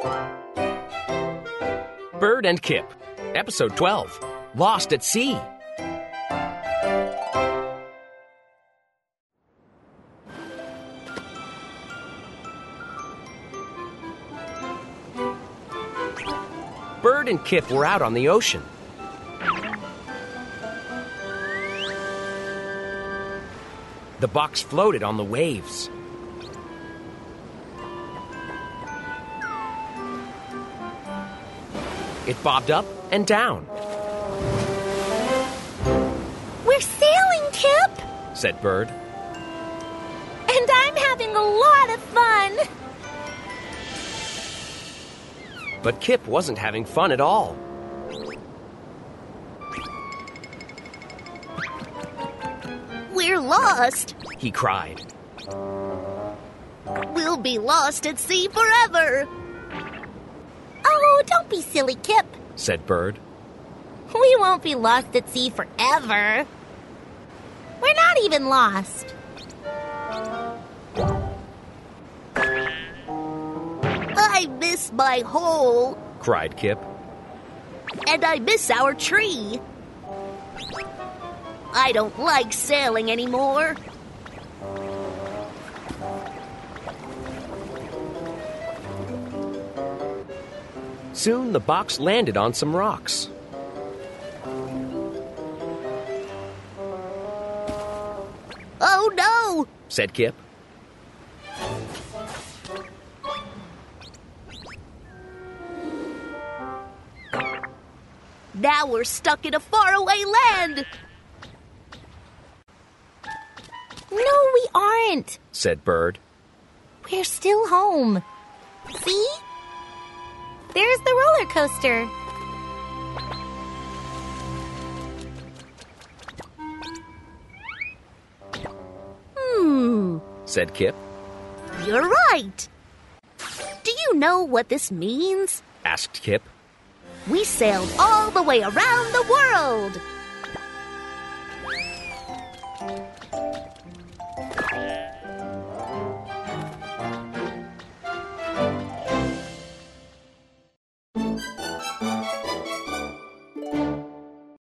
Bird and Kip, Episode 12, Lost at Sea. Bird and Kip were out on the ocean. The box floated on the waves. It bobbed up and down. We're sailing, Kip, said Bird. and I'm having a lot of fun. But Kip wasn't having fun at all. We're lost. He cried. We'll be lost at sea forever. Oh, don't be silly, Kip. Said Bird. We won't be lost at sea forever. We're not even lost. I miss my hole. Cried Kip. And I miss our tree. I don't like sailing anymore. Soon the box landed on some rocks. Oh no! Said Kip. Now we're stuck in a faraway land. No, we aren't, Said Bird. We're still home. See? There's the roller coaster. Said Kip. You're right. Do you know what this means? Asked Kip. We sailed all the way around the world.